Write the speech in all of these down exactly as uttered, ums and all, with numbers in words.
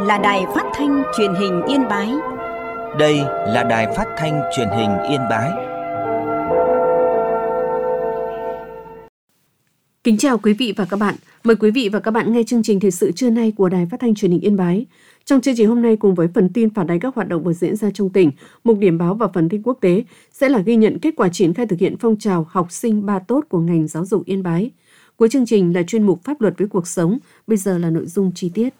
là Đài Phát thanh Truyền hình Yên Bái. Đây là Đài Phát thanh Truyền hình Yên Bái. Kính chào quý vị và các bạn. Mời quý vị và các bạn nghe chương trình thời sự trưa nay của Đài Phát thanh Truyền hình Yên Bái. Trong chương trình hôm nay, cùng với phần tin phản ánh các hoạt động vừa diễn ra trong tỉnh, mục điểm báo và phần tin quốc tế sẽ là ghi nhận kết quả triển khai thực hiện phong trào học sinh ba tốt của ngành giáo dục Yên Bái. Cuối chương trình là chuyên mục Pháp luật với cuộc sống. Bây giờ là nội dung chi tiết.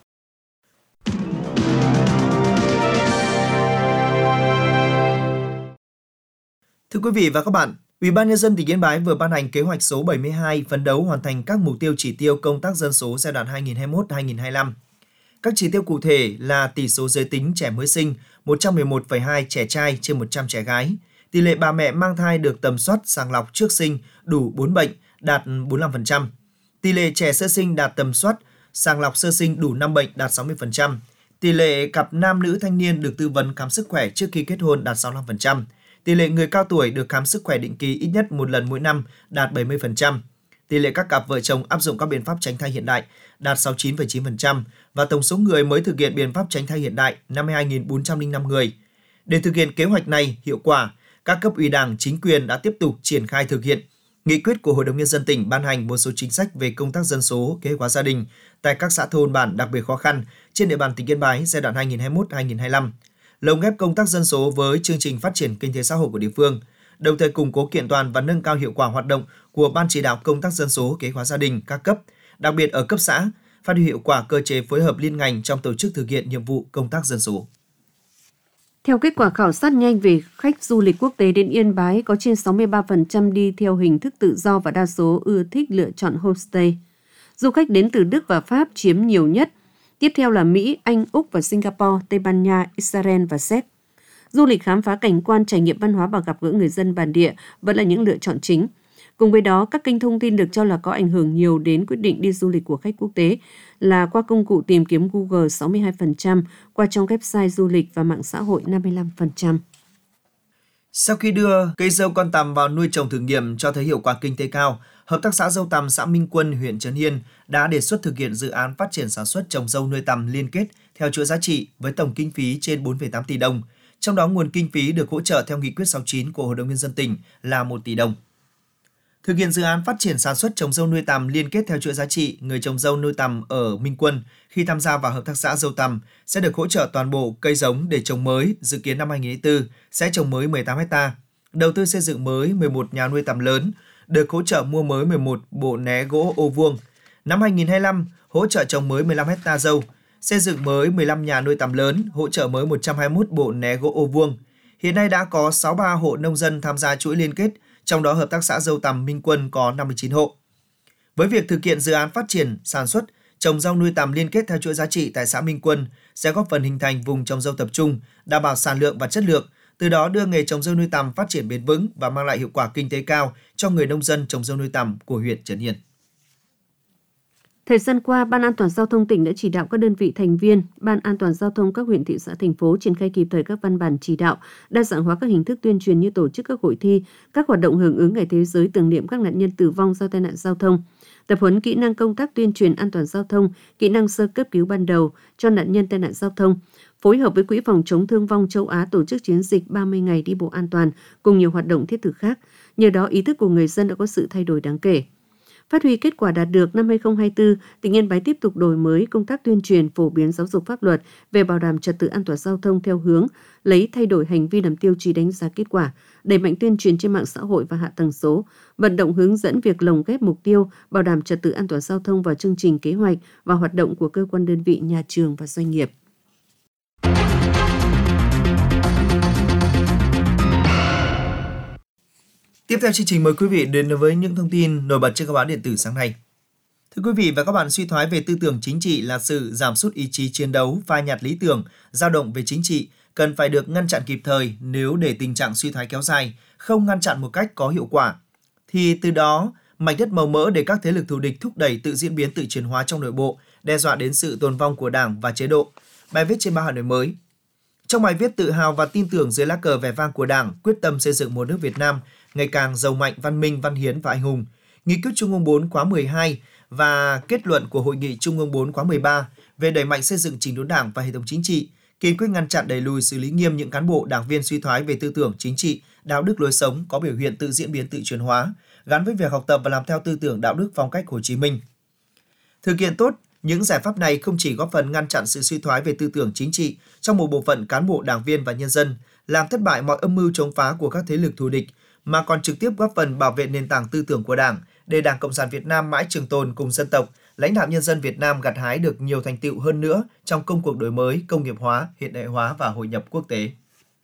Thưa quý vị và các bạn, Ủy ban Nhân dân tỉnh Yên Bái vừa ban hành kế hoạch số bảy mươi hai phấn đấu hoàn thành các mục tiêu chỉ tiêu công tác dân số giai đoạn hai nghìn không trăm hai mươi mốt đến hai nghìn không trăm hai mươi lăm. Các chỉ tiêu cụ thể là tỷ số giới tính trẻ mới sinh một trăm mười một phẩy hai trẻ trai trên một trăm trẻ gái, tỷ lệ bà mẹ mang thai được tầm soát sàng lọc trước sinh đủ bốn bệnh đạt bốn mươi lăm phần trăm, tỷ lệ trẻ sơ sinh đạt tầm soát sàng lọc sơ sinh đủ năm bệnh đạt sáu mươi phần trăm, tỷ lệ cặp nam nữ thanh niên được tư vấn khám sức khỏe trước khi kết hôn đạt sáu mươi lăm phần trăm. Tỷ lệ người cao tuổi được khám sức khỏe định kỳ ít nhất một lần mỗi năm đạt bảy mươi phần trăm. Tỷ lệ các cặp vợ chồng áp dụng các biện pháp tránh thai hiện đại đạt sáu mươi chín phẩy chín phần trăm và tổng số người mới thực hiện biện pháp tránh thai hiện đại năm mươi hai nghìn bốn trăm lẻ năm người. Để thực hiện kế hoạch này hiệu quả, các cấp ủy Đảng, chính quyền đã tiếp tục triển khai thực hiện nghị quyết của Hội đồng Nhân dân tỉnh ban hành một số chính sách về công tác dân số, kế hoạch hóa gia đình tại các xã thôn bản đặc biệt khó khăn trên địa bàn tỉnh Yên Bái giai đoạn hai nghìn không trăm hai mươi mốt đến hai nghìn không trăm hai mươi lăm. Lồng ghép công tác dân số với chương trình phát triển kinh tế xã hội của địa phương, đồng thời củng cố kiện toàn và nâng cao hiệu quả hoạt động của Ban chỉ đạo công tác dân số, kế hoạch hóa gia đình các cấp, đặc biệt ở cấp xã, phát huy hiệu quả cơ chế phối hợp liên ngành trong tổ chức thực hiện nhiệm vụ công tác dân số. Theo kết quả khảo sát nhanh về khách du lịch quốc tế đến Yên Bái, có trên sáu mươi ba phần trăm đi theo hình thức tự do và đa số ưa thích lựa chọn homestay. Du khách đến từ Đức và Pháp chiếm nhiều nhất. Tiếp theo là Mỹ, Anh, Úc và Singapore, Tây Ban Nha, Israel và Séc. Du lịch khám phá cảnh quan, trải nghiệm văn hóa và gặp gỡ người dân bản địa vẫn là những lựa chọn chính. Cùng với đó, các kênh thông tin được cho là có ảnh hưởng nhiều đến quyết định đi du lịch của khách quốc tế là qua công cụ tìm kiếm Google sáu mươi hai phần trăm, qua trang website du lịch và mạng xã hội năm mươi lăm phần trăm. Sau khi đưa cây dâu con tằm vào nuôi trồng thử nghiệm cho thấy hiệu quả kinh tế cao, Hợp tác xã dâu tằm xã Minh Quân, huyện Trấn Yên đã đề xuất thực hiện dự án phát triển sản xuất trồng dâu nuôi tằm liên kết theo chuỗi giá trị với tổng kinh phí trên bốn phẩy tám tỷ đồng. Trong đó, nguồn kinh phí được hỗ trợ theo nghị quyết sáu mươi chín của Hội đồng Nhân dân tỉnh là một tỷ đồng. Thực hiện dự án phát triển sản xuất trồng dâu nuôi tằm liên kết theo chuỗi giá trị, người trồng dâu nuôi tằm ở Minh Quân khi tham gia vào Hợp tác xã dâu tằm sẽ được hỗ trợ toàn bộ cây giống để trồng mới, dự kiến năm hai nghìn không trăm hai mươi tư sẽ trồng mới mười tám héc ta, đầu tư xây dựng mới mười một nhà nuôi tằm lớn, được hỗ trợ mua mới mười một bộ né gỗ ô vuông. Năm hai nghìn không trăm hai mươi lăm, hỗ trợ trồng mới mười lăm héc ta dâu, xây dựng mới mười lăm nhà nuôi tằm lớn, hỗ trợ mới một trăm hai mươi mốt bộ né gỗ ô vuông. Hiện nay đã có sáu mươi ba hộ nông dân tham gia chuỗi liên kết, trong đó Hợp tác xã dâu tằm Minh Quân có năm mươi chín hộ. Với việc thực hiện dự án phát triển sản xuất trồng dâu nuôi tằm liên kết theo chuỗi giá trị tại xã Minh Quân sẽ góp phần hình thành vùng trồng dâu tập trung, đảm bảo sản lượng và chất lượng, từ đó đưa nghề trồng dâu nuôi tằm phát triển bền vững và mang lại hiệu quả kinh tế cao cho người nông dân trồng dâu nuôi tằm của huyện Trấn Yên. Thời gian qua, Ban An toàn Giao thông tỉnh đã chỉ đạo các đơn vị thành viên, Ban An toàn Giao thông các huyện, thị xã, thành phố triển khai kịp thời các văn bản chỉ đạo, đa dạng hóa các hình thức tuyên truyền như tổ chức các hội thi, các hoạt động hưởng ứng Ngày Thế giới tưởng niệm các nạn nhân tử vong do tai nạn giao thông, tập huấn kỹ năng công tác tuyên truyền an toàn giao thông, kỹ năng sơ cấp cứu ban đầu cho nạn nhân tai nạn giao thông, phối hợp với Quỹ phòng chống thương vong châu Á tổ chức chiến dịch ba mươi ngày đi bộ an toàn cùng nhiều hoạt động thiết thực khác. Nhờ đó, ý thức của người dân đã có sự thay đổi đáng kể. Phát huy kết quả đạt được, năm hai nghìn không trăm hai mươi tư, tỉnh Yên Bái tiếp tục đổi mới công tác tuyên truyền phổ biến giáo dục pháp luật về bảo đảm trật tự an toàn giao thông theo hướng lấy thay đổi hành vi làm tiêu chí đánh giá kết quả, đẩy mạnh tuyên truyền trên mạng xã hội và hạ tầng số, vận động hướng dẫn việc lồng ghép mục tiêu bảo đảm trật tự an toàn giao thông vào chương trình kế hoạch và hoạt động của cơ quan đơn vị, nhà trường và doanh nghiệp. Tiếp theo chương trình, mời quý vị đến với những thông tin nổi bật trên các báo điện tử sáng nay. Thưa quý vị và các bạn, suy thoái về tư tưởng chính trị là sự giảm sút ý chí chiến đấu, phai nhạt lý tưởng, dao động về chính trị, cần phải được ngăn chặn kịp thời. Nếu để tình trạng suy thoái kéo dài, không ngăn chặn một cách có hiệu quả, thì từ đó mảnh đất màu mỡ để các thế lực thù địch thúc đẩy tự diễn biến, tự chuyển hóa trong nội bộ, đe dọa đến sự tồn vong của Đảng và chế độ. Bài viết trên báo Hà Nội Mới. Trong bài viết tự hào và tin tưởng dưới lá cờ vẻ vang của Đảng, quyết tâm xây dựng một nước Việt Nam ngày càng giàu mạnh, văn minh, văn hiến và anh hùng, Nghị quyết Trung ương bốn khóa mười hai và kết luận của Hội nghị Trung ương bốn khóa mười ba về đẩy mạnh xây dựng chỉnh đốn Đảng và hệ thống chính trị, kiên quyết ngăn chặn đẩy lùi xử lý nghiêm những cán bộ đảng viên suy thoái về tư tưởng chính trị, đạo đức lối sống có biểu hiện tự diễn biến tự chuyển hóa, gắn với việc học tập và làm theo tư tưởng đạo đức phong cách Hồ Chí Minh. Thực hiện tốt những giải pháp này không chỉ góp phần ngăn chặn sự suy thoái về tư tưởng chính trị trong một bộ phận cán bộ đảng viên và nhân dân, làm thất bại mọi âm mưu chống phá của các thế lực thù địch, mà còn trực tiếp góp phần bảo vệ nền tảng tư tưởng của Đảng, để Đảng Cộng sản Việt Nam mãi trường tồn cùng dân tộc, lãnh đạo nhân dân Việt Nam gặt hái được nhiều thành tựu hơn nữa trong công cuộc đổi mới, công nghiệp hóa, hiện đại hóa và hội nhập quốc tế.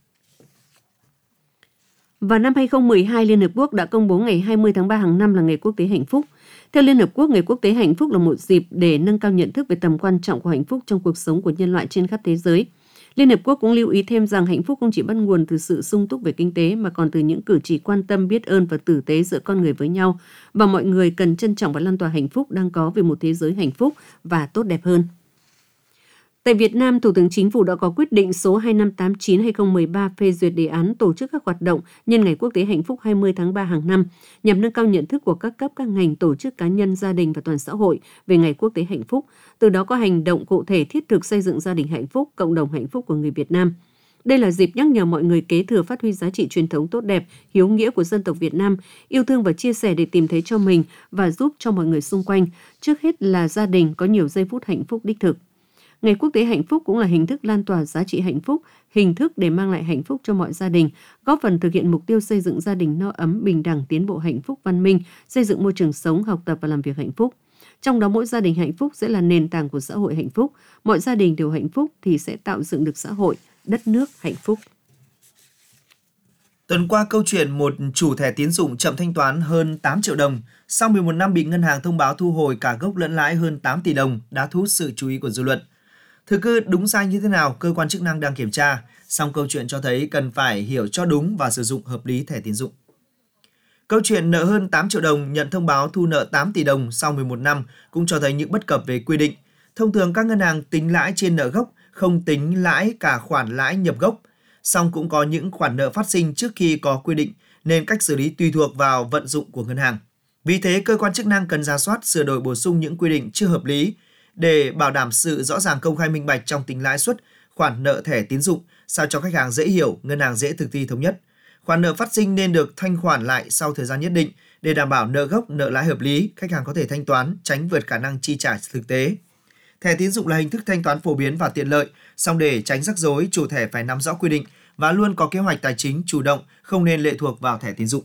Vào năm hai không một hai, Liên Hợp Quốc đã công bố ngày hai mươi tháng ba hàng năm là Ngày Quốc tế Hạnh phúc. Theo Liên Hợp Quốc, Ngày Quốc tế Hạnh phúc là một dịp để nâng cao nhận thức về tầm quan trọng của hạnh phúc trong cuộc sống của nhân loại trên khắp thế giới. Liên Hợp Quốc cũng lưu ý thêm rằng hạnh phúc không chỉ bắt nguồn từ sự sung túc về kinh tế mà còn từ những cử chỉ quan tâm, biết ơn và tử tế giữa con người với nhau, và mọi người cần trân trọng và lan tỏa hạnh phúc đang có về một thế giới hạnh phúc và tốt đẹp hơn. Tại Việt Nam, Thủ tướng Chính phủ đã có quyết định số hai năm tám chín trên hai không một ba phê duyệt đề án tổ chức các hoạt động nhân Ngày Quốc tế Hạnh phúc hai mươi tháng ba hàng năm nhằm nâng cao nhận thức của các cấp, các ngành, tổ chức, cá nhân, gia đình và toàn xã hội về Ngày Quốc tế Hạnh phúc, từ đó có hành động cụ thể thiết thực xây dựng gia đình hạnh phúc, cộng đồng hạnh phúc của người Việt Nam. Đây là dịp nhắc nhở mọi người kế thừa phát huy giá trị truyền thống tốt đẹp, hiếu nghĩa của dân tộc Việt Nam, yêu thương và chia sẻ để tìm thấy cho mình và giúp cho mọi người xung quanh, trước hết là gia đình có nhiều giây phút hạnh phúc đích thực. Ngày Quốc tế Hạnh phúc cũng là hình thức lan tỏa giá trị hạnh phúc, hình thức để mang lại hạnh phúc cho mọi gia đình, góp phần thực hiện mục tiêu xây dựng gia đình no ấm, bình đẳng, tiến bộ hạnh phúc, văn minh, xây dựng môi trường sống, học tập và làm việc hạnh phúc. Trong đó mỗi gia đình hạnh phúc sẽ là nền tảng của xã hội hạnh phúc. Mọi gia đình đều hạnh phúc thì sẽ tạo dựng được xã hội, đất nước hạnh phúc. Tuần qua, câu chuyện một chủ thẻ tín dụng chậm thanh toán hơn tám triệu đồng, sau mười một năm bị ngân hàng thông báo thu hồi cả gốc lẫn lãi hơn tám tỷ đồng đã thu hút sự chú ý của dư luận. Thực hư đúng sai như thế nào, cơ quan chức năng đang kiểm tra, song câu chuyện cho thấy cần phải hiểu cho đúng và sử dụng hợp lý thẻ tín dụng. Câu chuyện nợ hơn tám triệu đồng nhận thông báo thu nợ tám tỷ đồng sau mười một năm cũng cho thấy những bất cập về quy định. Thông thường các ngân hàng tính lãi trên nợ gốc, không tính lãi cả khoản lãi nhập gốc. Song cũng có những khoản nợ phát sinh trước khi có quy định nên cách xử lý tùy thuộc vào vận dụng của ngân hàng. Vì thế, cơ quan chức năng cần rà soát, sửa đổi bổ sung những quy định chưa hợp lý để bảo đảm sự rõ ràng, công khai, minh bạch trong tính lãi suất khoản nợ thẻ tín dụng, sao cho khách hàng dễ hiểu, ngân hàng dễ thực thi thống nhất. Khoản nợ phát sinh nên được thanh khoản lại sau thời gian nhất định để đảm bảo nợ gốc, nợ lãi hợp lý, khách hàng có thể thanh toán, tránh vượt khả năng chi trả thực tế. Thẻ tín dụng là hình thức thanh toán phổ biến và tiện lợi, song để tránh rắc rối, chủ thẻ phải nắm rõ quy định và luôn có kế hoạch tài chính chủ động, không nên lệ thuộc vào thẻ tín dụng.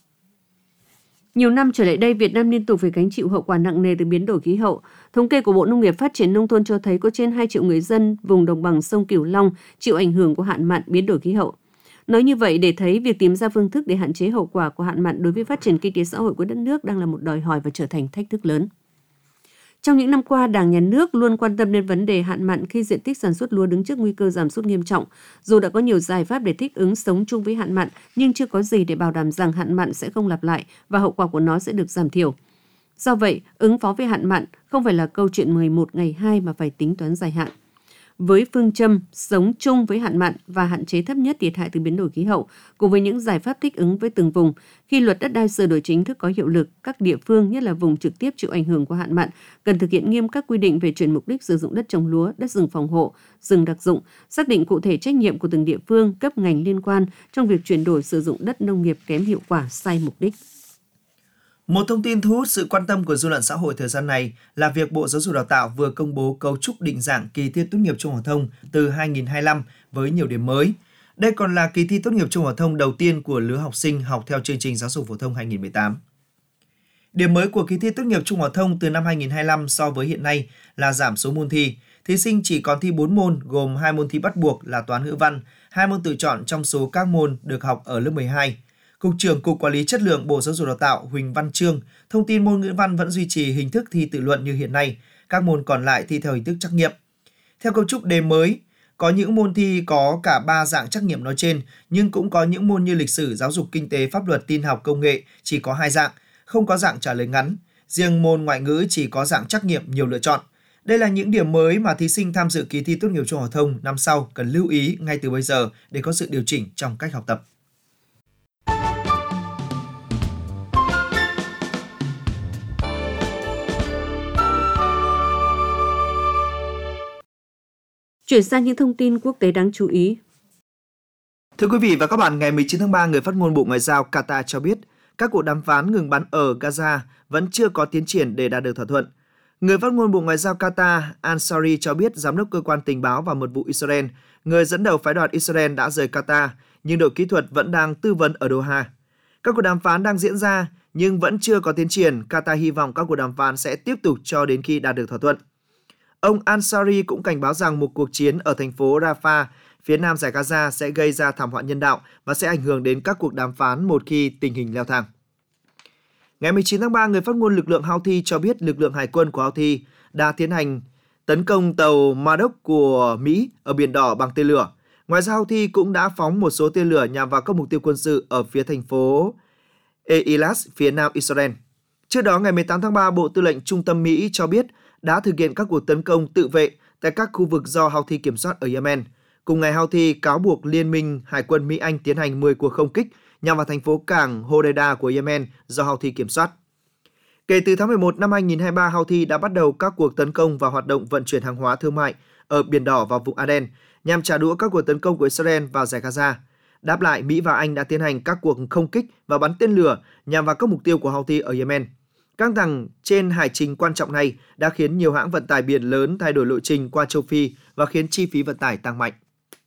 Nhiều năm trở lại đây, Việt Nam liên tục phải gánh chịu hậu quả nặng nề từ biến đổi khí hậu. Thống kê của Bộ Nông nghiệp Phát triển Nông thôn cho thấy có trên hai triệu người dân vùng đồng bằng sông Cửu Long chịu ảnh hưởng của hạn mặn, biến đổi khí hậu. Nói như vậy để thấy việc tìm ra phương thức để hạn chế hậu quả của hạn mặn đối với phát triển kinh tế xã hội của đất nước đang là một đòi hỏi và trở thành thách thức lớn. Trong những năm qua, Đảng, Nhà nước luôn quan tâm đến vấn đề hạn mặn khi diện tích sản xuất lúa đứng trước nguy cơ giảm sút nghiêm trọng. Dù đã có nhiều giải pháp để thích ứng sống chung với hạn mặn, nhưng chưa có gì để bảo đảm rằng hạn mặn sẽ không lặp lại và hậu quả của nó sẽ được giảm thiểu. Do vậy, ứng phó với hạn mặn không phải là câu chuyện mười một ngày hai mà phải tính toán dài hạn. Với phương châm sống chung với hạn mặn và hạn chế thấp nhất thiệt hại từ biến đổi khí hậu, cùng với những giải pháp thích ứng với từng vùng, khi luật đất đai sửa đổi chính thức có hiệu lực, các địa phương, nhất là vùng trực tiếp chịu ảnh hưởng của hạn mặn, cần thực hiện nghiêm các quy định về chuyển mục đích sử dụng đất trồng lúa, đất rừng phòng hộ, rừng đặc dụng, xác định cụ thể trách nhiệm của từng địa phương, cấp ngành liên quan trong việc chuyển đổi sử dụng đất nông nghiệp kém hiệu quả, sai mục đích. Một thông tin thu hút sự quan tâm của dư luận xã hội thời gian này là việc Bộ Giáo dục Đào tạo vừa công bố cấu trúc định dạng kỳ thi tốt nghiệp trung học phổ thông từ hai nghìn không trăm hai mươi lăm với nhiều điểm mới. Đây còn là kỳ thi tốt nghiệp trung học phổ thông đầu tiên của lứa học sinh học theo chương trình giáo dục phổ thông hai nghìn không trăm mười tám. Điểm mới của kỳ thi tốt nghiệp trung học phổ thông từ năm hai nghìn không trăm hai mươi lăm so với hiện nay là giảm số môn thi. Thí sinh chỉ còn thi bốn môn gồm hai môn thi bắt buộc là toán, ngữ văn, hai môn tự chọn trong số các môn được học ở lớp mười hai. Cục trưởng Cục Quản lý Chất lượng Bộ Giáo dục Đào tạo Huỳnh Văn Trương thông tin môn ngữ văn vẫn duy trì hình thức thi tự luận như hiện nay, các môn còn lại thi theo hình thức trắc nghiệm. Theo cấu trúc đề mới, có những môn thi có cả ba dạng trắc nghiệm nói trên, nhưng cũng có những môn như lịch sử, giáo dục, kinh tế, pháp luật, tin học, công nghệ chỉ có hai dạng, không có dạng trả lời ngắn. Riêng môn ngoại ngữ chỉ có dạng trắc nghiệm nhiều lựa chọn. Đây là những điểm mới mà thí sinh tham dự kỳ thi tốt nghiệp trung học phổ thông năm sau cần lưu ý ngay từ bây giờ để có sự điều chỉnh trong cách học tập. Chuyển sang những thông tin quốc tế đáng chú ý. Thưa quý vị và các bạn, ngày mười chín tháng ba, người phát ngôn Bộ Ngoại giao Qatar cho biết các cuộc đàm phán ngừng bắn ở Gaza vẫn chưa có tiến triển để đạt được thỏa thuận. Người phát ngôn Bộ Ngoại giao Qatar Ansari cho biết giám đốc cơ quan tình báo và mật vụ Israel, người dẫn đầu phái đoàn Israel đã rời Qatar, nhưng đội kỹ thuật vẫn đang tư vấn ở Doha. Các cuộc đàm phán đang diễn ra nhưng vẫn chưa có tiến triển. Qatar hy vọng các cuộc đàm phán sẽ tiếp tục cho đến khi đạt được thỏa thuận. Ông Ansari cũng cảnh báo rằng một cuộc chiến ở thành phố Rafah, phía nam dải Gaza sẽ gây ra thảm họa nhân đạo và sẽ ảnh hưởng đến các cuộc đàm phán một khi tình hình leo thang. Ngày mười chín tháng ba, người phát ngôn lực lượng Houthi cho biết lực lượng hải quân của Houthi đã tiến hành tấn công tàu Marduk của Mỹ ở Biển Đỏ bằng tên lửa. Ngoài ra, Houthi cũng đã phóng một số tên lửa nhằm vào các mục tiêu quân sự ở phía thành phố Eilat, phía nam Israel. Trước đó, ngày mười tám tháng ba, Bộ Tư lệnh Trung tâm Mỹ cho biết đã thực hiện các cuộc tấn công tự vệ tại các khu vực do Houthi kiểm soát ở Yemen. Cùng ngày, Houthi cáo buộc Liên minh Hải quân Mỹ-Anh tiến hành mười cuộc không kích nhằm vào thành phố cảng Hodeida của Yemen do Houthi kiểm soát. Kể từ tháng mười một năm hai nghìn không trăm hai mươi ba, Houthi đã bắt đầu các cuộc tấn công và hoạt động vận chuyển hàng hóa thương mại ở Biển Đỏ và vùng Aden nhằm trả đũa các cuộc tấn công của Israel vào dải Gaza. Đáp lại, Mỹ và Anh đã tiến hành các cuộc không kích và bắn tên lửa nhằm vào các mục tiêu của Houthi ở Yemen. Căng thẳng trên hải trình quan trọng này đã khiến nhiều hãng vận tải biển lớn thay đổi lộ trình qua châu Phi và khiến chi phí vận tải tăng mạnh.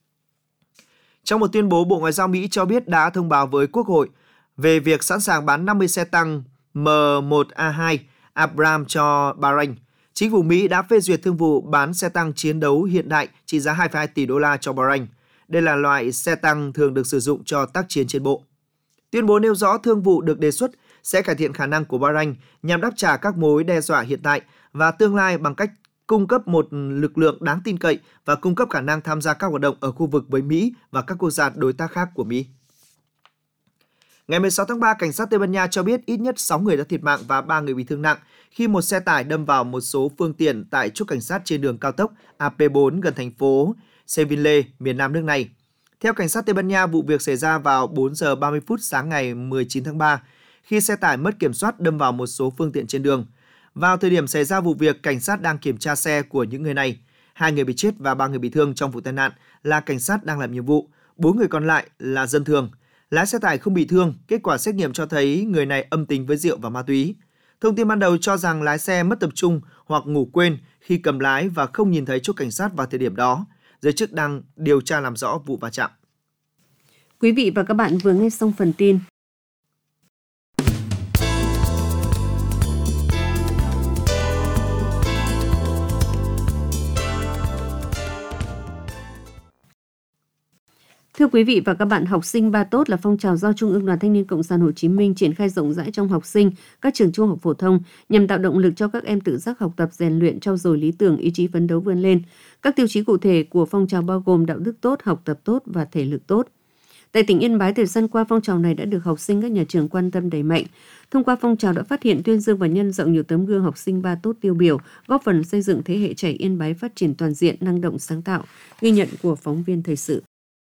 Trong một tuyên bố, Bộ Ngoại giao Mỹ cho biết đã thông báo với Quốc hội về việc sẵn sàng bán năm mươi xe tăng M một A hai Abrams cho Bahrain. Chính phủ Mỹ đã phê duyệt thương vụ bán xe tăng chiến đấu hiện đại trị giá hai phẩy hai tỷ đô la cho Bahrain. Đây là loại xe tăng thường được sử dụng cho tác chiến trên bộ. Tuyên bố nêu rõ thương vụ được đề xuất sẽ cải thiện khả năng của Bahrain nhằm đáp trả các mối đe dọa hiện tại và tương lai bằng cách cung cấp một lực lượng đáng tin cậy và cung cấp khả năng tham gia các hoạt động ở khu vực với Mỹ và các quốc gia đối tác khác của Mỹ. Ngày mười sáu tháng ba, cảnh sát Tây Ban Nha cho biết ít nhất sáu người đã thiệt mạng và ba người bị thương nặng khi một xe tải đâm vào một số phương tiện tại chốt cảnh sát trên đường cao tốc A P bốn gần thành phố Seville, miền nam nước này. Theo cảnh sát Tây Ban Nha, vụ việc xảy ra vào bốn giờ ba mươi phút sáng ngày mười chín tháng ba khi xe tải mất kiểm soát đâm vào một số phương tiện trên đường. Vào thời điểm xảy ra vụ việc, cảnh sát đang kiểm tra xe của những người này. Hai người bị chết và ba người bị thương trong vụ tai nạn là cảnh sát đang làm nhiệm vụ. Bốn người còn lại là dân thường. Lái xe tải không bị thương, kết quả xét nghiệm cho thấy người này âm tính với rượu và ma túy. Thông tin ban đầu cho rằng lái xe mất tập trung hoặc ngủ quên khi cầm lái và không nhìn thấy chốt cảnh sát vào thời điểm đó. Giới chức đang điều tra làm rõ vụ va chạm. Quý vị và các bạn vừa nghe xong phần tin. Thưa quý vị và các bạn, học sinh ba tốt là phong trào do Trung ương Đoàn Thanh niên Cộng sản Hồ Chí Minh triển khai rộng rãi trong học sinh các trường trung học phổ thông nhằm tạo động lực cho các em tự giác học tập, rèn luyện, trau dồi lý tưởng, ý chí phấn đấu vươn lên. Các tiêu chí cụ thể của phong trào bao gồm đạo đức tốt, học tập tốt và thể lực tốt. Tại tỉnh Yên Bái, thời gian qua, phong trào này đã được học sinh các nhà trường quan tâm đẩy mạnh. Thông qua phong trào đã phát hiện, tuyên dương và nhân rộng nhiều tấm gương học sinh ba tốt tiêu biểu, góp phần xây dựng thế hệ trẻ Yên Bái phát triển toàn diện, năng động, sáng tạo. Ghi nhận của phóng viên thời sự.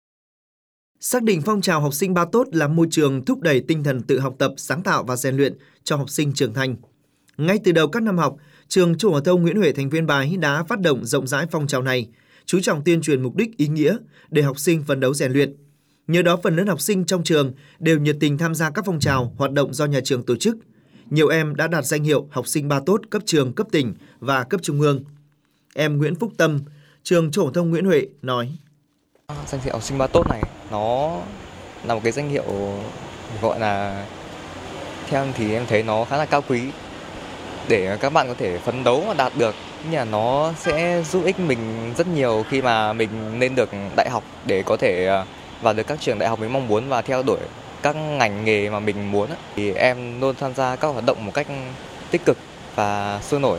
Xác định phong trào học sinh ba tốt là môi trường thúc đẩy tinh thần tự học tập, sáng tạo và rèn luyện cho học sinh trưởng thành. Ngay từ đầu các năm học, trường Trung học phổ thông Nguyễn Huệ thành phố Yên Bái đã phát động rộng rãi phong trào này, chú trọng tuyên truyền mục đích ý nghĩa để học sinh phấn đấu rèn luyện. Nhờ đó, phần lớn học sinh trong trường đều nhiệt tình tham gia các phong trào, hoạt động do nhà trường tổ chức. Nhiều em đã đạt danh hiệu học sinh ba tốt cấp trường, cấp tỉnh và cấp trung ương. Em Nguyễn Phúc Tâm, trường Trung học phổ thông Nguyễn Huệ nói: Danh hiệu học sinh ba tốt này nó là một cái danh hiệu gọi là, theo em thì em thấy nó khá là cao quý để các bạn có thể phấn đấu và đạt được. Nhưng mà nó sẽ giúp ích mình rất nhiều khi mà mình lên được đại học để có thể vào được các trường đại học mình mong muốn và theo đuổi các ngành nghề mà mình muốn. Thì em luôn tham gia các hoạt động một cách tích cực và sôi nổi,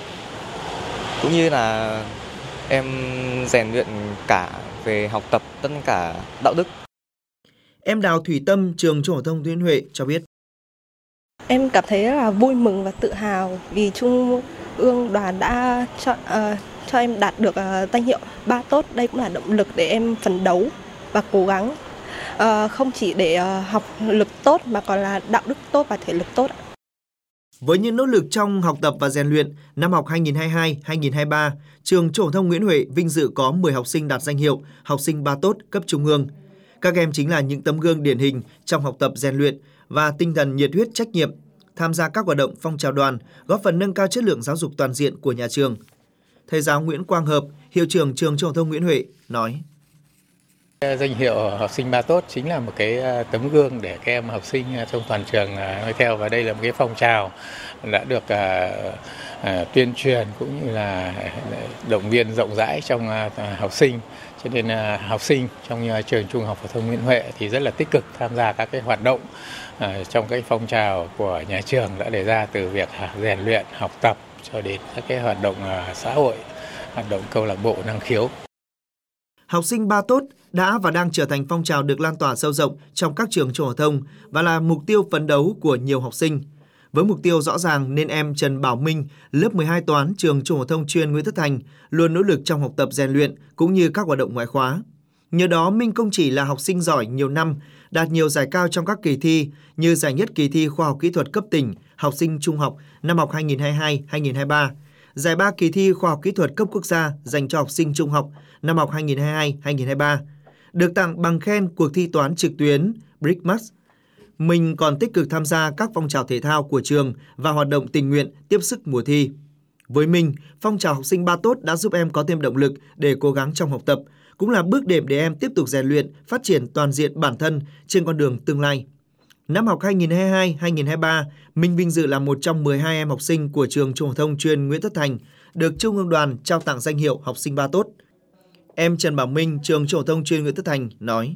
cũng như là em rèn luyện cả về học tập, tất cả đạo đức. Em Đào Thủy Tâm, trường Trung học phổ thông Nguyễn Huệ cho biết: Em cảm thấy rất là vui mừng và tự hào vì Trung ương đoàn đã cho, uh, cho em đạt được uh, danh hiệu ba tốt. Đây cũng là động lực để em phấn đấu và cố gắng, uh, không chỉ để uh, học lực tốt mà còn là đạo đức tốt và thể lực tốt. Với những nỗ lực trong học tập và rèn luyện, năm học hai nghìn không trăm hai mươi hai hai nghìn không trăm hai mươi ba, trường Trung học phổ thông Nguyễn Huệ vinh dự có mười học sinh đạt danh hiệu học sinh ba tốt cấp trung ương. Các em chính là những tấm gương điển hình trong học tập rèn luyện và tinh thần nhiệt huyết trách nhiệm, tham gia các hoạt động phong trào đoàn, góp phần nâng cao chất lượng giáo dục toàn diện của nhà trường. Thầy giáo Nguyễn Quang Hợp, hiệu trưởng trường Trung học phổ thông Nguyễn Huệ nói: Danh hiệu học sinh ba tốt chính là một cái tấm gương để các em học sinh trong toàn trường noi theo, và đây là một cái phong trào đã được uh, uh, tuyên truyền cũng như là động viên rộng rãi trong uh, học sinh. Cho nên uh, học sinh trong uh, trường Trung học phổ thông Nguyễn Huệ thì rất là tích cực tham gia các cái hoạt động uh, trong cái phong trào của nhà trường đã đề ra, từ việc rèn luyện, học tập cho đến các cái hoạt động uh, xã hội, hoạt động câu lạc bộ năng khiếu. Học sinh ba tốt đã và đang trở thành phong trào được lan tỏa sâu rộng trong các trường trung học phổ thông và là mục tiêu phấn đấu của nhiều học sinh. Với mục tiêu rõ ràng nên em Trần Bảo Minh, lớp mười hai toán trường Trung học phổ thông chuyên Nguyễn Tất Thành luôn nỗ lực trong học tập rèn luyện cũng như các hoạt động ngoại khóa. Nhờ đó, Minh không chỉ là học sinh giỏi nhiều năm, đạt nhiều giải cao trong các kỳ thi như giải nhất kỳ thi khoa học kỹ thuật cấp tỉnh học sinh trung học năm học hai nghìn không trăm hai mươi hai hai nghìn không trăm hai mươi ba, giải ba kỳ thi khoa học kỹ thuật cấp quốc gia dành cho học sinh trung học năm học hai nghìn không trăm hai mươi hai hai nghìn không trăm hai mươi ba, được tặng bằng khen cuộc thi toán trực tuyến Brickmax. Mình còn tích cực tham gia các phong trào thể thao của trường và hoạt động tình nguyện tiếp sức mùa thi. Với mình, phong trào học sinh ba tốt đã giúp em có thêm động lực để cố gắng trong học tập, cũng là bước đệm để em tiếp tục rèn luyện, phát triển toàn diện bản thân trên con đường tương lai. Năm học hai nghìn không trăm hai mươi hai hai nghìn không trăm hai mươi ba, Minh vinh dự là một trong mười hai em học sinh của trường Trung học phổ thông chuyên Nguyễn Tất Thành được Trung ương Đoàn trao tặng danh hiệu học sinh ba tốt. Em Trần Bảo Minh, trường Trung học phổ thông chuyên Nguyễn Tất Thành nói: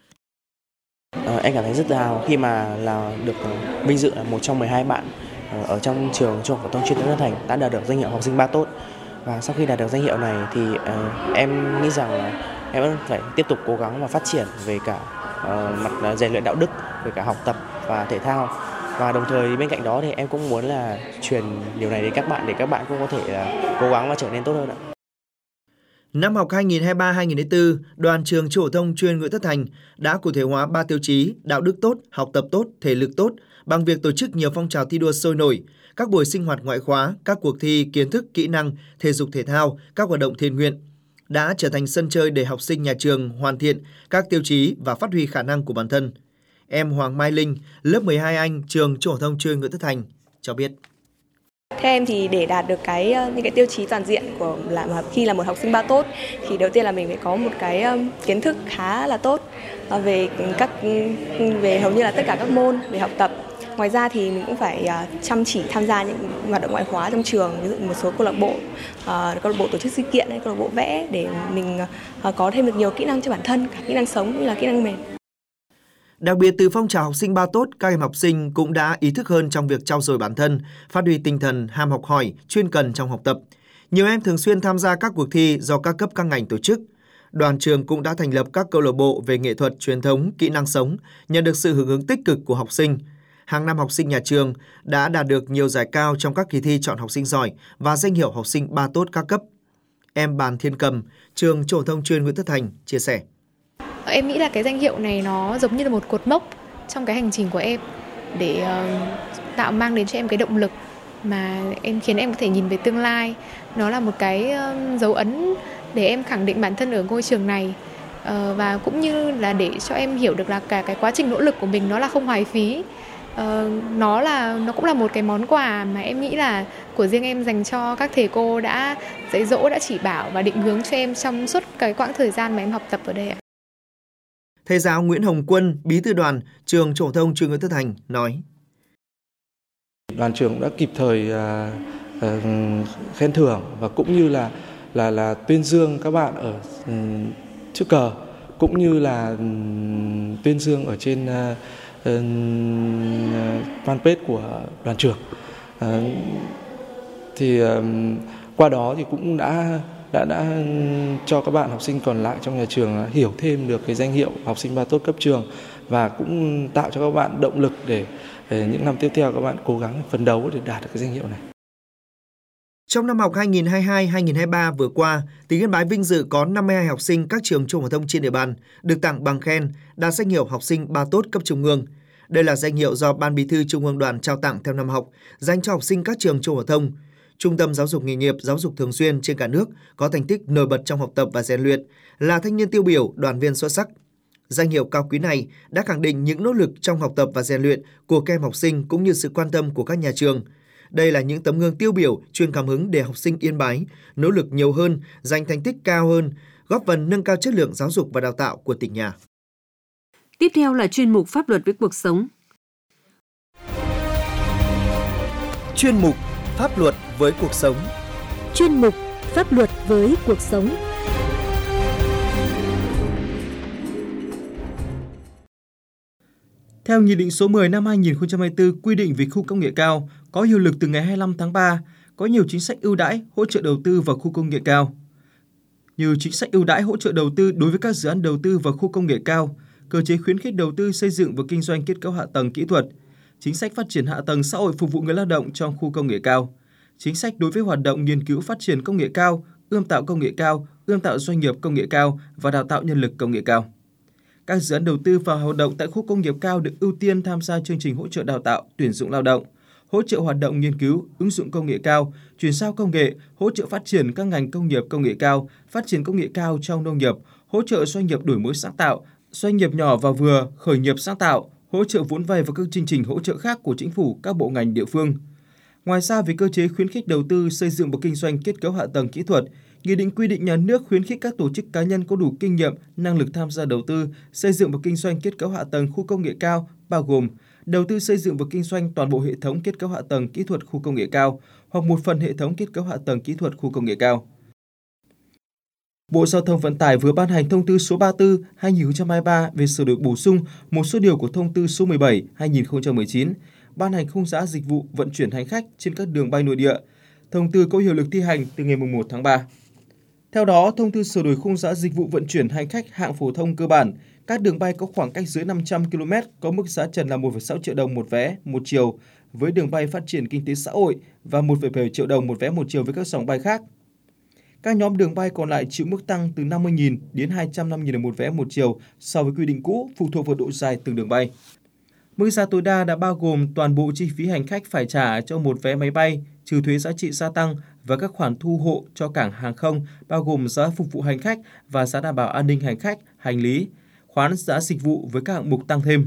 À, em cảm thấy rất tự hào khi mà là được vinh dự là một trong mười hai bạn ở trong trường Trung học phổ thông chuyên Nguyễn Tất Thành đã đạt được danh hiệu học sinh ba tốt. Và sau khi đạt được danh hiệu này thì uh, em nghĩ rằng là em vẫn phải tiếp tục cố gắng và phát triển về cả uh, mặt rèn luyện đạo đức, về cả học tập và thể thao. Và đồng thời bên cạnh đó thì em cũng muốn là truyền điều này đến các bạn để các bạn cũng có thể là cố gắng và trở nên tốt hơn ạ. Năm học hai nghìn không trăm hai mươi ba hai nghìn không trăm hai mươi tư, đoàn trường Trung học phổ thông chuyên Nguyễn Tất Thành đã cụ thể hóa ba tiêu chí đạo đức tốt, học tập tốt, thể lực tốt bằng việc tổ chức nhiều phong trào thi đua sôi nổi, các buổi sinh hoạt ngoại khóa, các cuộc thi kiến thức, kỹ năng, thể dục thể thao, các hoạt động thiện nguyện, đã trở thành sân chơi để học sinh nhà trường hoàn thiện các tiêu chí và phát huy khả năng của bản thân. Em Hoàng Mai Linh, lớp mười hai Anh, trường Trung học phổ thông chuyên Nguyễn Tất Thành cho biết: Theo em thì để đạt được cái những cái tiêu chí toàn diện của là khi là một học sinh ba tốt thì đầu tiên là mình phải có một cái kiến thức khá là tốt về các về hầu như là tất cả các môn về học tập. Ngoài ra thì mình cũng phải chăm chỉ tham gia những hoạt động ngoại khóa trong trường, ví dụ một số câu lạc bộ, câu lạc bộ tổ chức sự kiện hay câu lạc bộ vẽ để mình có thêm được nhiều kỹ năng cho bản thân, cả kỹ năng sống cũng là kỹ năng mềm. Đặc biệt từ phong trào học sinh ba tốt, các em học sinh cũng đã ý thức hơn trong việc trau dồi bản thân, phát huy tinh thần ham học hỏi, chuyên cần trong học tập. Nhiều em thường xuyên tham gia các cuộc thi do các cấp các ngành tổ chức. Đoàn trường cũng đã thành lập các câu lạc bộ về nghệ thuật, truyền thống, kỹ năng sống, nhận được sự hưởng ứng tích cực của học sinh. Hàng năm học sinh nhà trường đã đạt được nhiều giải cao trong các kỳ thi chọn học sinh giỏi và danh hiệu học sinh ba tốt các cấp. Em Bàn Thiên Cầm, trường Trung học phổ thông chuyên Nguyễn Tất Thành chia sẻ: Em nghĩ là cái danh hiệu này nó giống như là một cột mốc trong cái hành trình của em để uh, tạo mang đến cho em cái động lực mà em khiến em có thể nhìn về tương lai. Nó là một cái uh, dấu ấn để em khẳng định bản thân ở ngôi trường này, uh, và cũng như là để cho em hiểu được là cả cái quá trình nỗ lực của mình nó là không hoài phí. Uh, nó là nó cũng là một cái món quà mà em nghĩ là của riêng em dành cho các thầy cô đã dạy dỗ, đã chỉ bảo và định hướng cho em trong suốt cái quãng thời gian mà em học tập ở đây ạ. Thầy giáo Nguyễn Hồng Quân, bí thư đoàn trường Trung học phổ thông chuyên Nguyễn Tất Thành nói: Đoàn trường đã kịp thời uh, uh, khen thưởng và cũng như là là là tuyên dương các bạn ở um, trước cờ, cũng như là um, tuyên dương ở trên uh, uh, fanpage của đoàn trường. Uh, thì uh, qua đó thì cũng đã đã đã cho các bạn học sinh còn lại trong nhà trường hiểu thêm được cái danh hiệu học sinh ba tốt cấp trường và cũng tạo cho các bạn động lực để, để những năm tiếp theo các bạn cố gắng phấn đấu để đạt được cái danh hiệu này. Trong năm học hai nghìn không trăm hai mươi hai hai nghìn không trăm hai mươi ba vừa qua, tỉnh Yên Bái vinh dự có năm mươi hai học sinh các trường trung học phổ thông trên địa bàn được tặng bằng khen đạt danh hiệu học sinh ba tốt cấp trung ương. Đây là danh hiệu do Ban Bí thư Trung ương Đoàn trao tặng theo năm học, dành cho học sinh các trường trung học phổ thông, trung tâm giáo dục nghề nghiệp, giáo dục thường xuyên trên cả nước có thành tích nổi bật trong học tập và rèn luyện, là thanh niên tiêu biểu, đoàn viên xuất sắc. Danh hiệu cao quý này đã khẳng định những nỗ lực trong học tập và rèn luyện của các em học sinh cũng như sự quan tâm của các nhà trường. Đây là những tấm gương tiêu biểu, truyền cảm hứng để học sinh Yên Bái nỗ lực nhiều hơn, giành thành tích cao hơn, góp phần nâng cao chất lượng giáo dục và đào tạo của tỉnh nhà. Tiếp theo là chuyên mục Pháp luật với cuộc sống. Chuyên mục Pháp luật với cuộc sống. Chuyên mục Pháp luật với cuộc sống. Theo Nghị định số mười năm hai nghìn không trăm hai mươi tư quy định về khu công nghệ cao có hiệu lực từ ngày hai mươi lăm tháng ba, có nhiều chính sách ưu đãi hỗ trợ đầu tư vào khu công nghệ cao. Như chính sách ưu đãi hỗ trợ đầu tư đối với các dự án đầu tư vào khu công nghệ cao, cơ chế khuyến khích đầu tư xây dựng và kinh doanh kết cấu hạ tầng kỹ thuật, chính sách phát triển hạ tầng xã hội phục vụ người lao động trong khu công nghệ cao, chính sách đối với hoạt động nghiên cứu phát triển công nghệ cao, ươm tạo công nghệ cao, ươm tạo doanh nghiệp công nghệ cao và đào tạo nhân lực công nghệ cao. Các dự án đầu tư vào hoạt động tại khu công nghiệp cao được ưu tiên tham gia chương trình hỗ trợ đào tạo, tuyển dụng lao động, hỗ trợ hoạt động nghiên cứu, ứng dụng công nghệ cao, chuyển giao công nghệ, hỗ trợ phát triển các ngành công nghiệp công nghệ cao, phát triển công nghệ cao trong nông nghiệp, hỗ trợ doanh nghiệp đổi mới sáng tạo, doanh nghiệp nhỏ và vừa, khởi nghiệp sáng tạo, hỗ trợ vốn vay và các chương trình hỗ trợ khác của chính phủ, các bộ ngành địa phương. Ngoài ra, về cơ chế khuyến khích đầu tư xây dựng và kinh doanh kết cấu hạ tầng kỹ thuật, Nghị định quy định nhà nước khuyến khích các tổ chức cá nhân có đủ kinh nghiệm, năng lực tham gia đầu tư, xây dựng và kinh doanh kết cấu hạ tầng khu công nghệ cao, bao gồm đầu tư xây dựng và kinh doanh toàn bộ hệ thống kết cấu hạ tầng kỹ thuật khu công nghệ cao hoặc một phần hệ thống kết cấu hạ tầng kỹ thuật khu công nghệ cao. Bộ Giao thông Vận tải vừa ban hành thông tư số ba mươi tư trên hai nghìn không trăm hai mươi ba về sửa đổi bổ sung một số điều của thông tư số mười bảy trên hai nghìn không trăm mười chín, ban hành khung giá dịch vụ vận chuyển hành khách trên các đường bay nội địa. Thông tư có hiệu lực thi hành từ ngày mùng một tháng ba. Theo đó, thông tư sửa đổi khung giá dịch vụ vận chuyển hành khách hạng phổ thông cơ bản, các đường bay có khoảng cách dưới năm trăm ki lô mét có mức giá trần là một phẩy sáu triệu đồng một vé một chiều với đường bay phát triển kinh tế xã hội và một phẩy bảy triệu đồng một vé một chiều với các dòng bay khác. Các nhóm đường bay còn lại chịu mức tăng từ năm mươi nghìn đến hai trăm năm mươi nghìn đồng một vé một chiều so với quy định cũ, phụ thuộc vào độ dài từng đường bay. Mức giá tối đa đã bao gồm toàn bộ chi phí hành khách phải trả cho một vé máy bay, trừ thuế giá trị gia tăng và các khoản thu hộ cho cảng hàng không, bao gồm giá phục vụ hành khách và giá đảm bảo an ninh hành khách, hành lý, khoán giá dịch vụ với các hạng mục tăng thêm.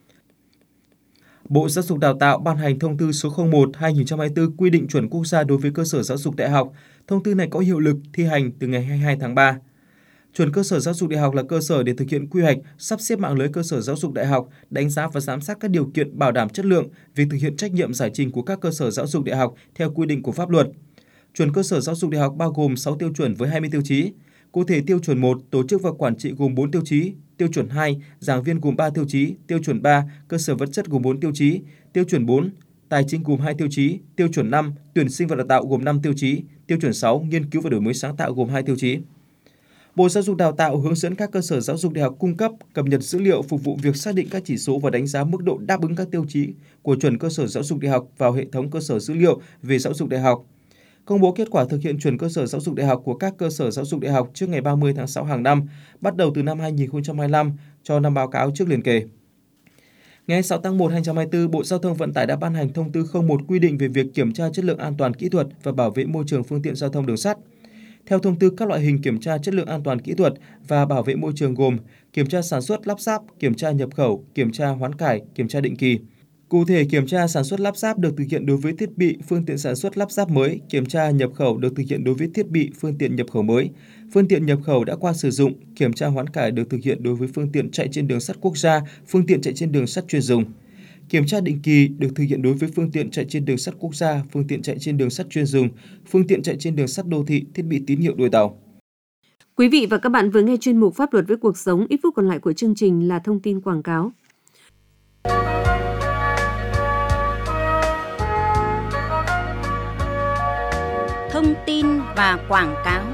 Bộ Giáo dục Đào tạo ban hành thông tư số không một trên hai nghìn không trăm hai mươi tư quy định chuẩn quốc gia đối với cơ sở giáo dục đại học. Thông tư này có hiệu lực thi hành từ ngày hai mươi hai tháng ba. Chuẩn cơ sở giáo dục đại học là cơ sở để thực hiện quy hoạch, sắp xếp mạng lưới cơ sở giáo dục đại học, đánh giá và giám sát các điều kiện bảo đảm chất lượng, việc thực hiện trách nhiệm giải trình của các cơ sở giáo dục đại học theo quy định của pháp luật. Chuẩn cơ sở giáo dục đại học bao gồm sáu tiêu chuẩn với hai mươi tiêu chí. Cụ thể, tiêu chuẩn một, tổ chức và quản trị gồm bốn tiêu chí, tiêu chuẩn hai, giảng viên gồm ba tiêu chí, tiêu chuẩn ba, cơ sở vật chất gồm bốn tiêu chí, tiêu chuẩn bốn, tài chính gồm hai tiêu chí, tiêu chuẩn năm, tuyển sinh và đào tạo gồm năm tiêu chí, tiêu chuẩn sáu, nghiên cứu và đổi mới sáng tạo gồm hai tiêu chí. Bộ Giáo dục Đào tạo hướng dẫn các cơ sở giáo dục đại học cung cấp, cập nhật dữ liệu phục vụ việc xác định các chỉ số và đánh giá mức độ đáp ứng các tiêu chí của chuẩn cơ sở giáo dục đại học vào hệ thống cơ sở dữ liệu về giáo dục đại học. Công bố kết quả thực hiện chuẩn cơ sở giáo dục đại học của các cơ sở giáo dục đại học trước ngày ba mươi tháng sáu hàng năm, bắt đầu từ năm hai nghìn không trăm hai mươi lăm cho năm báo cáo trước liền kề. Ngày sáu tháng một năm hai nghìn không trăm hai mươi tư, Bộ Giao thông Vận tải đã ban hành thông tư không một quy định về việc kiểm tra chất lượng an toàn kỹ thuật và bảo vệ môi trường phương tiện giao thông đường sắt. Theo thông tư, các loại hình kiểm tra chất lượng an toàn kỹ thuật và bảo vệ môi trường gồm kiểm tra sản xuất lắp ráp, kiểm tra nhập khẩu, kiểm tra hoán cải, kiểm tra định kỳ. Cụ thể, kiểm tra sản xuất lắp ráp được thực hiện đối với thiết bị, phương tiện sản xuất lắp ráp mới, kiểm tra nhập khẩu được thực hiện đối với thiết bị, phương tiện nhập khẩu mới, phương tiện nhập khẩu đã qua sử dụng, kiểm tra hoán cải được thực hiện đối với phương tiện chạy trên đường sắt quốc gia, phương tiện chạy trên đường sắt chuyên dùng. Kiểm tra định kỳ được thực hiện đối với phương tiện chạy trên đường sắt quốc gia, phương tiện chạy trên đường sắt chuyên dùng, phương tiện chạy trên đường sắt đô thị, thiết bị tín hiệu đuôi tàu. Quý vị và các bạn vừa nghe chuyên mục Pháp luật với cuộc sống. Ít phút còn lại của chương trình là thông tin quảng cáo. Thông tin và quảng cáo.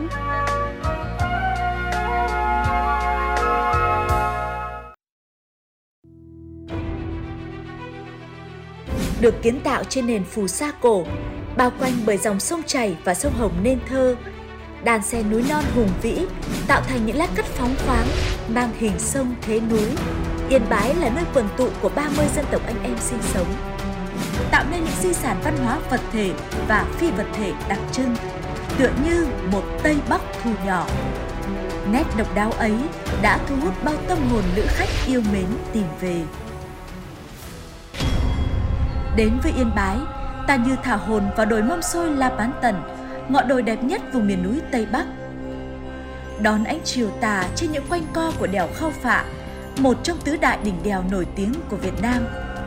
Được kiến tạo trên nền phù sa cổ, bao quanh bởi dòng sông chảy và sông Hồng nên thơ, đàn xe núi non hùng vĩ tạo thành những lát cắt phóng khoáng mang hình sông thế núi. Yên Bái là nơi quần tụ của ba mươi dân tộc anh em sinh sống, tạo nên những di sản văn hóa vật thể và phi vật thể đặc trưng, tựa như một Tây Bắc thu nhỏ. Nét độc đáo ấy đã thu hút bao tâm hồn lữ khách yêu mến tìm về. Đến với Yên Bái, ta như thả hồn vào đồi Mâm Xôi La Bán Tần, ngọn đồi đẹp nhất vùng miền núi Tây Bắc. Đón ánh chiều tà trên những quanh co của đèo Khao Phạ, một trong tứ đại đỉnh đèo nổi tiếng của Việt Nam.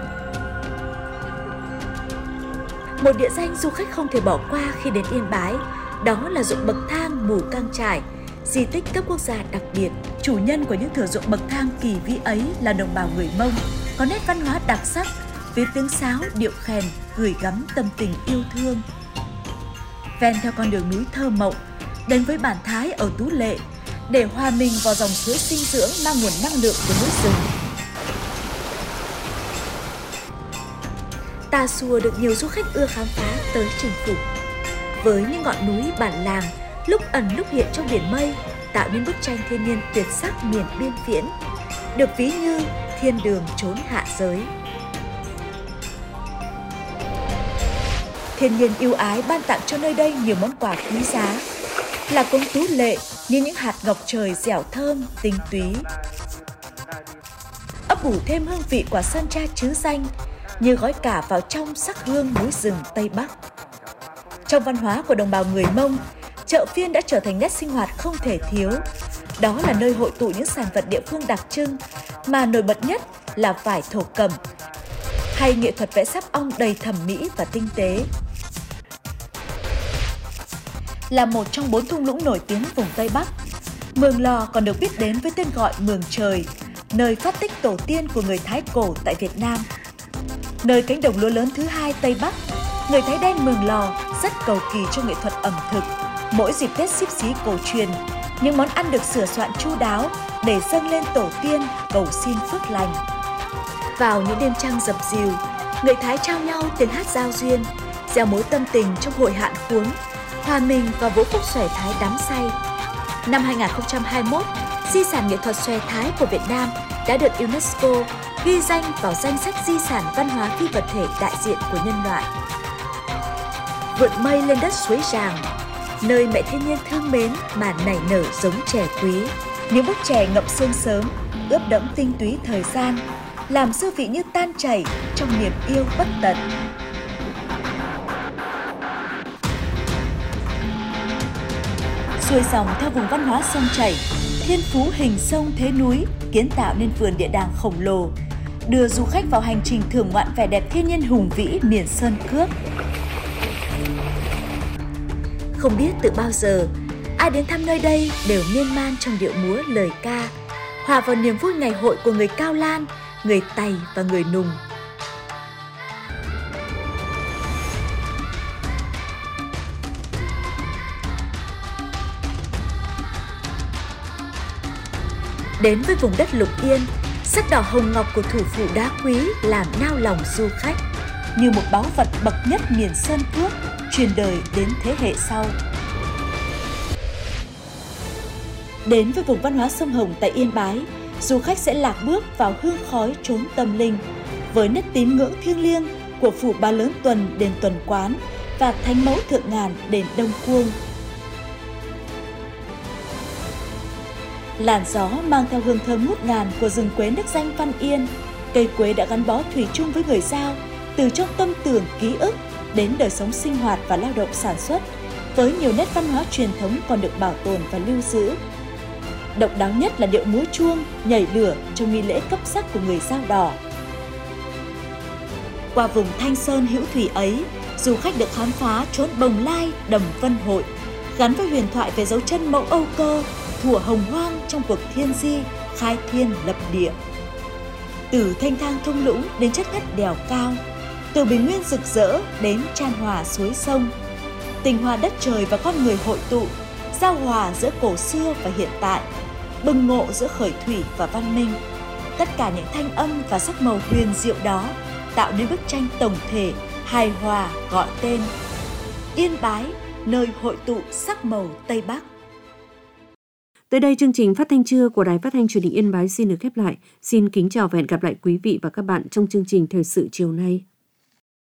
Một địa danh du khách không thể bỏ qua khi đến Yên Bái, đó là ruộng bậc thang Mù Cang Chải, di tích cấp quốc gia đặc biệt. Chủ nhân của những thửa ruộng bậc thang kỳ vĩ ấy là đồng bào người Mông, có nét văn hóa đặc sắc, với tiếng sáo, điệu khèn, gửi gắm tâm tình yêu thương. Ven theo con đường núi thơ mộng, đến với bản Thái ở Tú Lệ, để hòa mình vào dòng suối sinh dưỡng mang nguồn năng lượng của núi rừng. Tà Xùa được nhiều du khách ưa khám phá tới chinh phục. Với những ngọn núi bản làng, lúc ẩn lúc hiện trong biển mây, tạo nên bức tranh thiên nhiên tuyệt sắc miền biên viễn, được ví như thiên đường chốn hạ giới. Thiên nhiên yêu ái ban tặng cho nơi đây nhiều món quà quý giá, là cống Tú Lệ như những hạt ngọc trời dẻo thơm, tinh túy. Ấp ủ thêm hương vị quả sơn tra trứ danh như gói cả vào trong sắc hương núi rừng Tây Bắc. Trong văn hóa của đồng bào người Mông, chợ phiên đã trở thành nét sinh hoạt không thể thiếu. Đó là nơi hội tụ những sản vật địa phương đặc trưng, mà nổi bật nhất là vải thổ cẩm, hay nghệ thuật vẽ sáp ong đầy thẩm mỹ và tinh tế. Là một trong bốn thung lũng nổi tiếng vùng Tây Bắc, Mường Lò còn được biết đến với tên gọi Mường Trời, nơi phát tích tổ tiên của người Thái cổ tại Việt Nam. Nơi cánh đồng lúa lớn thứ hai Tây Bắc, người Thái đen Mường Lò rất cầu kỳ cho nghệ thuật ẩm thực. Mỗi dịp Tết Xíp Xí cổ truyền, những món ăn được sửa soạn chu đáo để dâng lên tổ tiên cầu xin phước lành. Vào những đêm trăng dập dìu, người Thái trao nhau tiếng hát giao duyên, gieo mối tâm tình trong hội hạn khuống, hòa mình vào vũ khúc xòe Thái đắm say. Năm hai không hai mốt, di sản nghệ thuật xòe Thái của Việt Nam đã được UNESCO ghi danh vào danh sách di sản văn hóa phi vật thể đại diện của nhân loại. Vượt mây lên đất suối Ràng, nơi mẹ thiên nhiên thương mến mà nảy nở giống chè quý. Những búp chè ngậm sương sớm, ướp đẫm tinh túy thời gian, làm dư vị như tan chảy trong niềm yêu bất tận. Xuôi dòng theo vùng văn hóa sông chảy, thiên phú hình sông thế núi kiến tạo nên vườn địa đàng khổng lồ, đưa du khách vào hành trình thưởng ngoạn vẻ đẹp thiên nhiên hùng vĩ miền Sơn Cước. Không biết từ bao giờ, ai đến thăm nơi đây đều miên man trong điệu múa lời ca, hòa vào niềm vui ngày hội của người Cao Lan, người Tày và người Nùng. Đến với vùng đất Lục Yên, sắc đỏ hồng ngọc của thủ phủ đá quý làm nao lòng du khách, như một báu vật bậc nhất miền Sơn Cước, truyền đời đến thế hệ sau. Đến với vùng văn hóa sông Hồng tại Yên Bái, du khách sẽ lạc bước vào hương khói chốn tâm linh, với nét tín ngưỡng thiêng liêng của phủ Ba Lớn Tuần đền Tuần Quán và Thánh Mẫu Thượng Ngàn đền Đông Cuông. Làn gió mang theo hương thơm ngút ngàn của rừng quế nước danh Văn Yên. Cây quế đã gắn bó thủy chung với người Dao, từ trong tâm tưởng ký ức đến đời sống sinh hoạt và lao động sản xuất, với nhiều nét văn hóa truyền thống còn được bảo tồn và lưu giữ. Độc đáo nhất là điệu múa chuông, nhảy lửa trong nghi lễ cấp sắc của người Dao Đỏ. Qua vùng Thanh Sơn hữu thủy ấy, du khách được khám phá chốn Bồng Lai, Đầm Vân Hội, gắn với huyền thoại về dấu chân mẫu Âu Cơ, thủa hồng hoang trong cuộc thiên di, khai thiên lập địa. Từ thanh thang thung lũng đến chất ngất đèo cao, từ bình nguyên rực rỡ đến chan hòa suối sông, tình hòa đất trời và con người hội tụ, giao hòa giữa cổ xưa và hiện tại, bừng ngộ giữa khởi thủy và văn minh. Tất cả những thanh âm và sắc màu huyền diệu đó tạo nên bức tranh tổng thể, hài hòa gọi tên Yên Bái, nơi hội tụ sắc màu Tây Bắc. Tới đây chương trình Phát thanh trưa của Đài Phát thanh Truyền hình Yên Bái xin được khép lại. Xin kính chào và hẹn gặp lại quý vị và các bạn trong chương trình Thời sự chiều nay.